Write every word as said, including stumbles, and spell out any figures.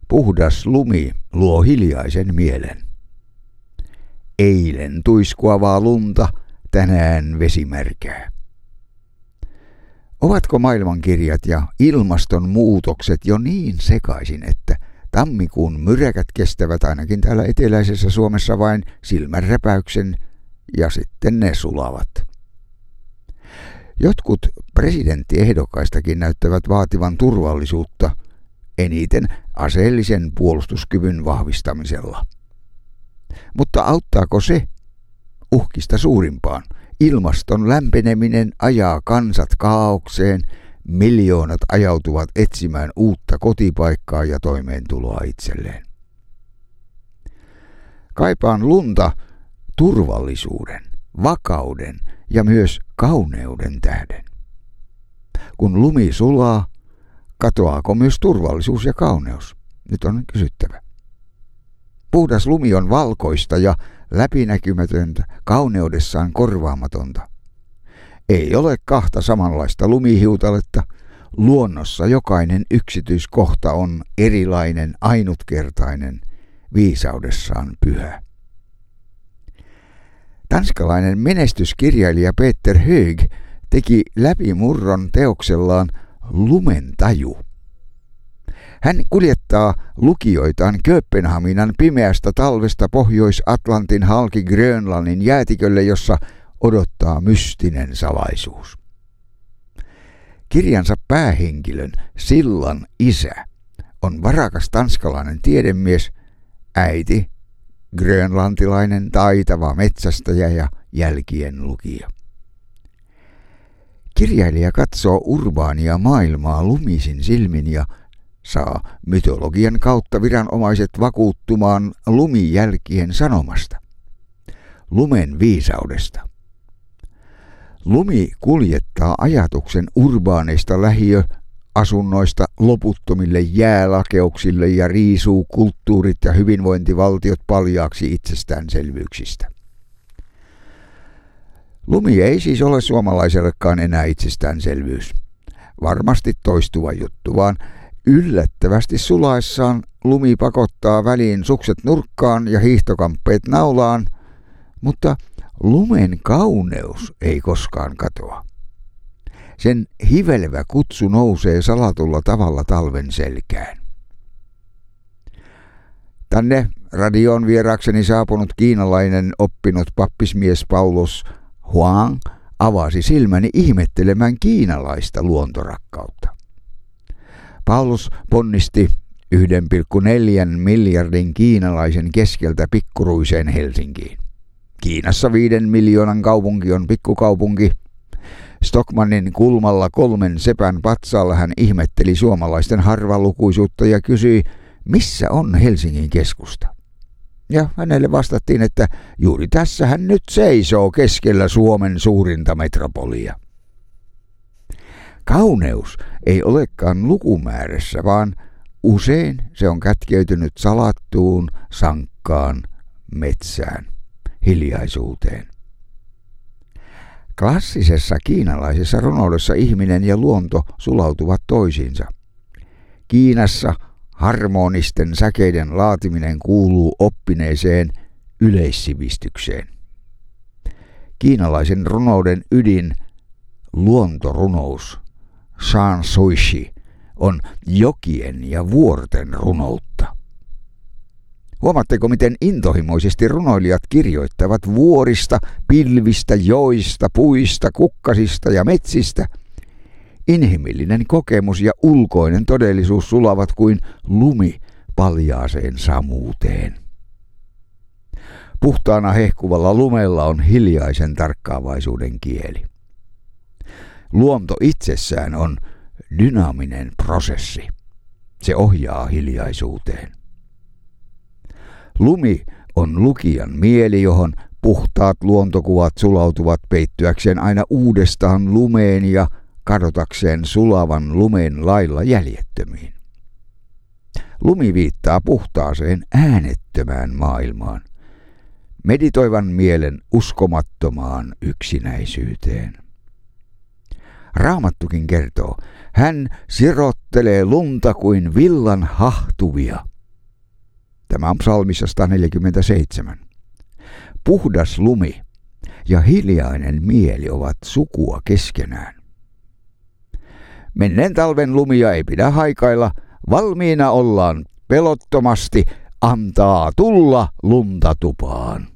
Puhdas lumi luo hiljaisen mielen. Eilen tuiskuavaa lunta, tänään vesimärkää. Ovatko maailmankirjat ja ilmastonmuutokset jo niin sekaisin, että tammikuun myräkät kestävät ainakin täällä eteläisessä Suomessa vain silmänräpäyksen ja sitten ne sulavat? Jotkut presidenttiehdokaistakin näyttävät vaativan turvallisuutta eniten aseellisen puolustuskyvyn vahvistamisella. Mutta auttaako se uhkista suurimpaan? Ilmaston lämpeneminen ajaa kansat kaaukseen, miljoonat ajautuvat etsimään uutta kotipaikkaa ja toimeentuloa itselleen. Kaipaan lunta turvallisuuden, vakauden ja myös kauneuden tähden. Kun lumi sulaa, katoaako myös turvallisuus ja kauneus? Nyt on kysyttävä. Puhdas lumi on valkoista ja läpinäkymätöntä, kauneudessaan korvaamatonta. Ei ole kahta samanlaista lumihiutaletta. Luonnossa jokainen yksityiskohta on erilainen, ainutkertainen, viisaudessaan pyhä. Tanskalainen menestyskirjailija Peter Höeg teki läpimurron teoksellaan Lumentaju. Hän kuljettaa lukijoitaan Kööpenhaminan pimeästä talvesta Pohjois-Atlantin halki Grönlannin jäätikölle, jossa odottaa mystinen salaisuus. Kirjansa päähenkilön Sillan isä on varakas tanskalainen tiedemies, äiti grönlantilainen taitava metsästäjä ja jälkien lukija. Kirjailija katsoo urbaania maailmaa lumisin silmin ja saa mytologian kautta viranomaiset vakuuttumaan lumijälkien sanomasta, lumen viisaudesta. Lumi kuljettaa ajatuksen urbaaneista lähiöasunnoista loputtomille jäälakeuksille ja riisuu kulttuurit ja hyvinvointivaltiot paljaaksi itsestäänselvyyksistä. Lumi ei siis ole suomalaisellekaan enää itsestäänselvyys. Varmasti toistuva juttu, vaan yllättävästi sulaessaan lumi pakottaa väliin sukset nurkkaan ja hiihtokamppeet naulaan, mutta lumen kauneus ei koskaan katoa. Sen hivelevä kutsu nousee salatulla tavalla talven selkään. Tänne radioon vieraakseni saapunut kiinalainen oppinut pappismies Paulus Huang avasi silmäni ihmettelemään kiinalaista luontorakkautta. Paulus ponnisti yksi pilkku neljä miljardin kiinalaisen keskeltä pikkuruiseen Helsinkiin. Kiinassa viiden miljoonan kaupunki on pikkukaupunki. Stockmannin kulmalla kolmen sepän patsaalla hän ihmetteli suomalaisten harvalukuisuutta ja kysyi, missä on Helsingin keskusta. Ja hänelle vastattiin, että juuri tässä hän nyt seisoo keskellä Suomen suurinta metropolia. Kauneus ei olekaan lukumäärässä, vaan usein se on kätkeytynyt salattuun, sankkaan metsään, hiljaisuuteen. Klassisessa kiinalaisessa runoudessa ihminen ja luonto sulautuvat toisiinsa. Kiinassa harmonisten säkeiden laatiminen kuuluu oppineeseen yleissivistykseen. Kiinalaisen runouden ydin, luontorunous, Shan Suishi, on jokien ja vuorten runoutta. Huomaatteko, miten intohimoisesti runoilijat kirjoittavat vuorista, pilvistä, joista, puista, kukkasista ja metsistä? Inhimillinen kokemus ja ulkoinen todellisuus sulavat kuin lumi paljaaseen samuuteen. Puhtaana hehkuvalla lumella on hiljaisen tarkkaavaisuuden kieli. Luonto itsessään on dynaaminen prosessi. Se ohjaa hiljaisuuteen. Lumi on lukijan mieli, johon puhtaat luontokuvat sulautuvat peittyäkseen aina uudestaan lumeen ja kadotakseen sulavan lumen lailla jäljettömiin. Lumi viittaa puhtaaseen äänettömään maailmaan, meditoivan mielen uskomattomaan yksinäisyyteen. Raamattukin kertoo, hän sirottelee lunta kuin villan hahtuvia, Tämä on psalmissa sata neljäkymmentäseitsemän. Puhdas lumi ja hiljainen mieli ovat sukua keskenään. Menneen talven lumia ei pidä haikailla, valmiina ollaan pelottomasti antaa tulla lunta tupaan.